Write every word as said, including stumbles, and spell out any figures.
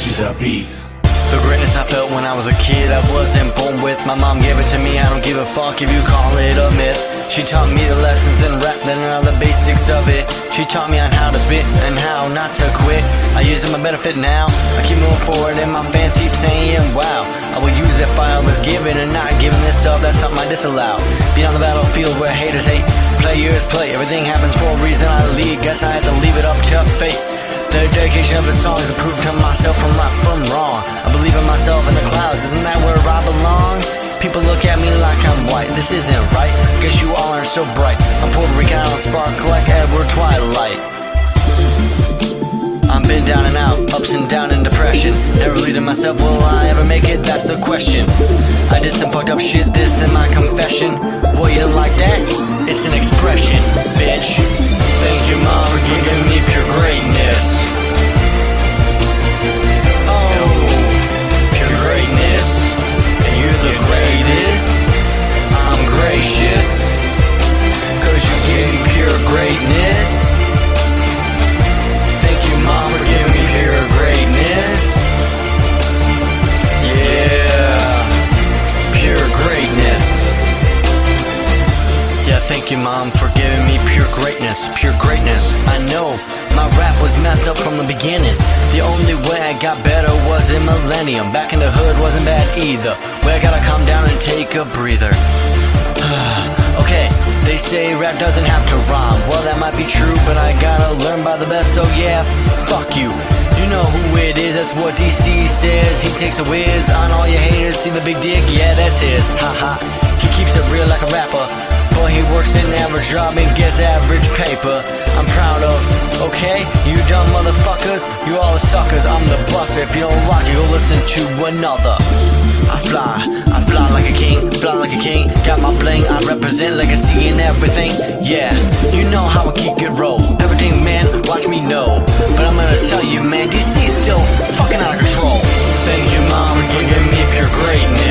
the beats. The greatness I felt when I was a kid, I wasn't born with. My mom gave it to me, I don't give a fuck if you call it a myth. She taught me the lessons in rap, then all the basics of it. She taught me on how to spit and how not to quit. I use it to my benefit now, I keep moving forward and my fans keep saying wow. I will use that fire I was given and not giving this up, that's something I disallow. Be on the battlefield where haters hate, players play. Everything happens for a reason, I lead, guess I had to leave it up to fate. The dedication of the song is a proof to myself from right from wrong. I believe in myself in the clouds, isn't that where I belong? People look at me like I'm white, this isn't right. Guess you all aren't so bright. I'm Puerto Rican, I don't spark like Edward Twilight. I'm been down and out, ups and down and depression. Never believed in myself, will I ever make it? That's the question. I did some fucked up shit, this is my confession. Boy, you don't like that? It's an expression, bitch. Thank you, mom, for giving me pure greatness. Oh, pure greatness. And you're the greatest. I'm gracious, cause you give me pure greatness. Thank you, mom, for giving me pure greatness. Yeah, pure greatness. Yeah, thank you, mom, for giving me pure greatness, pure greatness. I know my rap was messed up from the beginning. The only way I got better was in Millennium. Back in the hood wasn't bad either. Where I gotta calm down and take a breather. Okay, they say rap doesn't have to rhyme. Well, that might be true, but I gotta learn by the best, so yeah, fuck you. You know who it is, that's what D C says. He takes a whiz on all your haters. See the big dick? Yeah, that's his. Haha, he keeps it real like a rapper. Boy, he works an average job and gets average paper. I'm proud of, okay? You dumb motherfuckers, you all are suckers. I'm the buster, if you don't like it, go listen to another. I fly, I fly like a king, fly like a king. Got my bling, I represent legacy and everything. Yeah, you know how I keep it roll. Everything, man, watch me know. But I'm gonna tell you, man, D C's still fucking out of control. Thank you, mom, for giving me pure greatness.